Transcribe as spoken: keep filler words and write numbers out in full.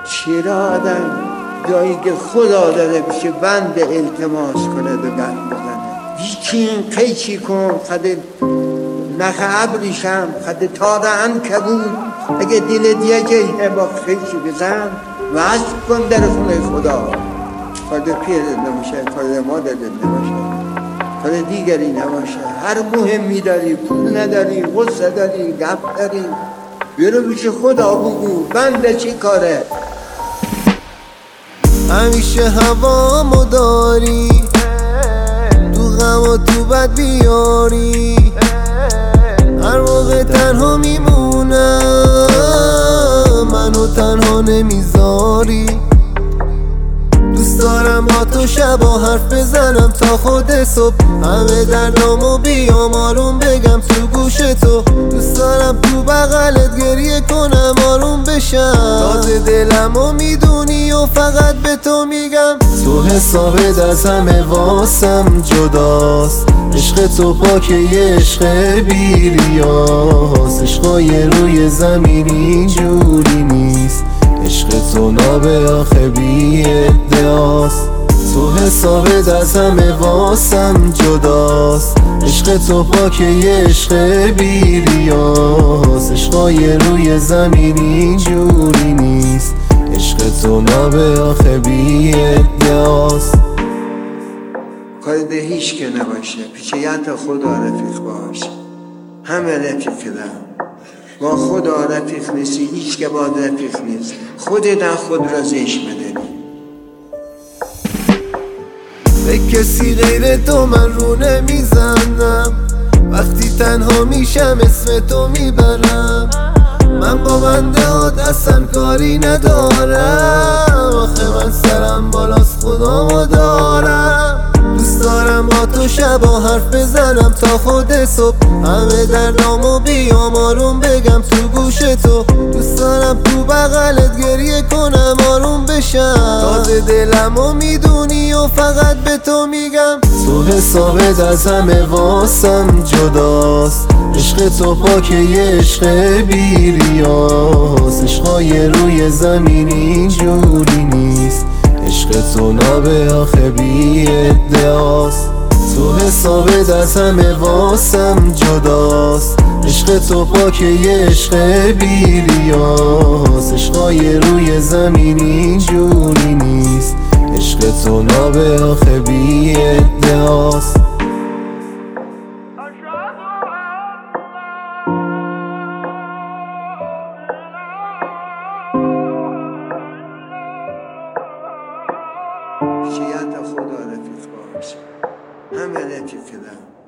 چرا آدم جایی که خدا داره بشه بند التماس کنه به گرد بزنه یکی این قیچی کن خد نخ ابریشم خد تار عنکبوت اگه دل دیگه با قیچی بزن وصل کن در خونه خدا خود پیر نباشه خود مادر نباشه خود دیگری نباشه هر مهمی داری پول نداری غصه داری گپ داری برو پیش خدا بگو بنده چی کاره همیشه هوامو داری تو غم و تو بد بیاری هر موقع تنها میمونم منو تنها نمیذاری دوست دارم با تو شبا حرف بزنم تا خود صبح همه دردامو بیام آروم بگم تو گوش تو دوست دارم تو بغلت گریه کنم آروم بشم تازه دلمو میدونی و فقط به تو میگم تو حسابت از همه واسم جداست عشق تو پاکه یه عشق بیریاست عشقای روی زمین اینجوری نیست عشق تو نابه آخه بی ادعاست تو حسابت از همه واسم جداست عشق تو پاکه یه عشق بیریاست عشقای روی زمین اینجوری نیست عشق تو نابه آخه بی ادعاست کاری به هیچ که نباشه پیچیت خدا رفیق باش همه رفیق کدم با خدا رفیق نیستی هیچ که با رفیق نیست خودت خود را زیش بدنی به کسی غیر تو من رو نمیزنم وقتی تنها میشم اسم تو میبرم من با بنده ها اصلا کاری ندارم آخه من سرم بالاست خدامو دارم دوست دارم با تو شبا حرف بزنم تا خود صبح همه دردامو بیام آروم بگم تو گوش تو دوست دارم تو بغلت گریه کنم آروم بشم تازه دلمو میدونی و فقط به تو میگم تو حسابت از همه واسم جداست عشق تو پاکه یه عشق بیریاست عشقای روی زمین اینجوری نیست عشق تو نابه آخه بی ادعاست تو حسابت از همه واسم جداست عشق تو پاکه یه عشق بیریاست عشقای روی زمین اینجوری نیست عشق تو نابه آخه بی ادعاست پیچیت خدا رفیق باش همه رفیق کدم